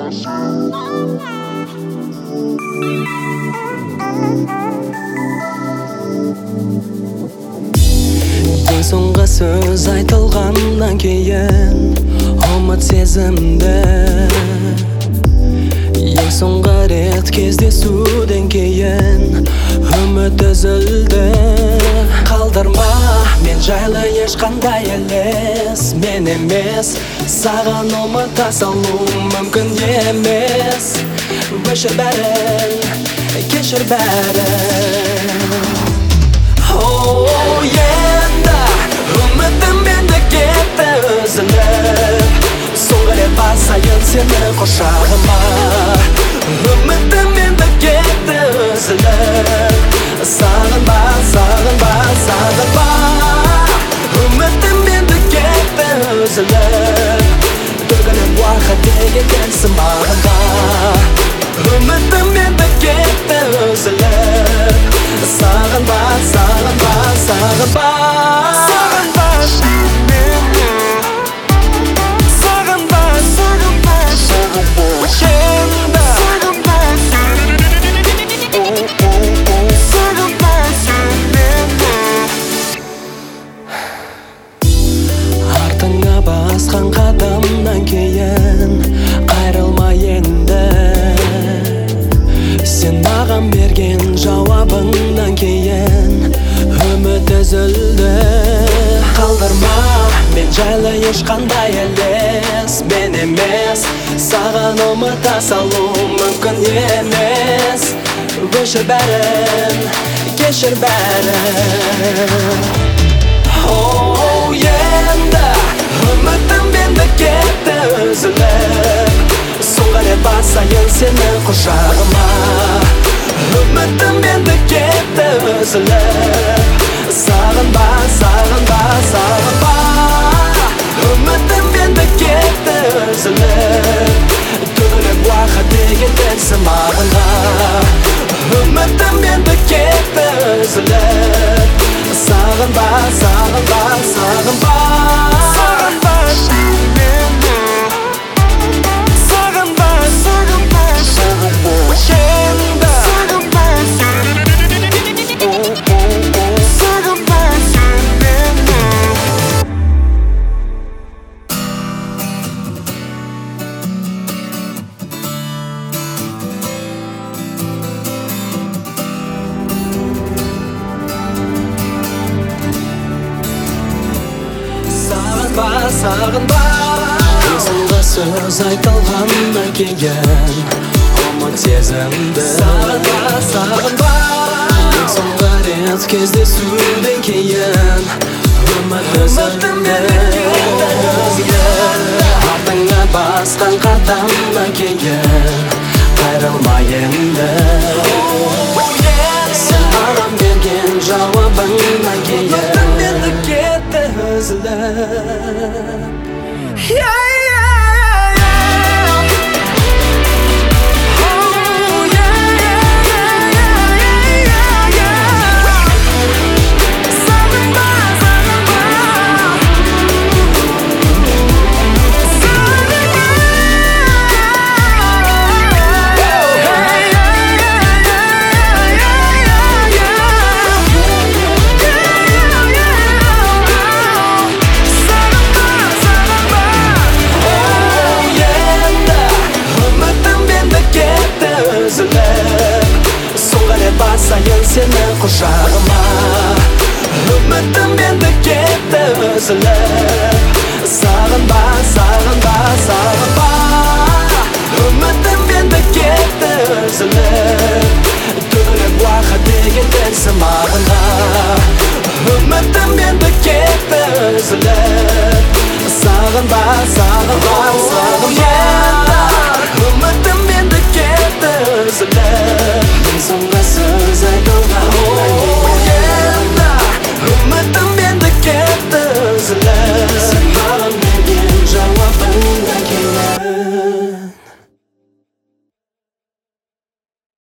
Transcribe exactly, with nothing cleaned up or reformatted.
Ең соңғы сөз айтылғаннан кейін ұмыт сезімді, ең соңғы рет кездесуден кейін үміт үзілді. Қалдырма мен жайлы ешқандай елес, мен емес саған ұмыта салу мүмкін емес. Өшір бәрін, кешір бәрін. Оу, енді үмітім енді кетті үзіліп, соңғы рет басайын сені құшағыма. Үмітім енді кетті үзіліп, сағынба, сағынба, сағынба. Үмітім енді кетті үзіліп, төгіліп уақыт деген келсін мағынға. Үмітім енді кетті үзіліп, сағынба, сағынба, сағынба. Сағынба мені, сағынба, сағынба, сағынба. Енді сағынба сағынба мені. Артыңа басқан қадамнан кейін қайрылма енді. Сен маған берген жауабыңнан кейін үміт үзілді. Қалдырма мен жайлы ешқандай елес, мен емес саған ұмыта салу мүмкін емес. Өшір бәрін, кешір бәрін. Оу, енді үмітім енді кетті үзіліп, соңғы рет басайын сені құшағыма. Үмітім енді кетті үзіліп, сағынба, сағынба, сағынба. Үмітім енді кетті үзіліп, төгіліп уақыт деген келсін мағынға. Үмітім енді кетті үзіліп, сағынба, сағынба, сағынба. Сағынба мені, сағынба, сағынба, сағынба. Енді сағынба сағынба мені. Сағынба, сағынба. Ең соңғы сөз айтылғаннан кейін ұмыт сезімді. Сағынба, сағынба. Ең соңғы рет кездесуден кейін үміт үзілді. Артыңа басқан қадамнан кейін қайрылма енді. Сен маған берген жауабыңнан кейін үмітім енді кетті үзіліп. Басайын сені құшағыма. Үмітім енді кетті үзіліп, сағынба, сағынба, сағынба. Үмітім енді кетті үзіліп, төгіліп уақыт деген келсін мағынға. Үмітім енді кетті үзіліп, сағынба, сағынба, сағынба. Үмітім енді кетті үзіліп, ең соңғы сөз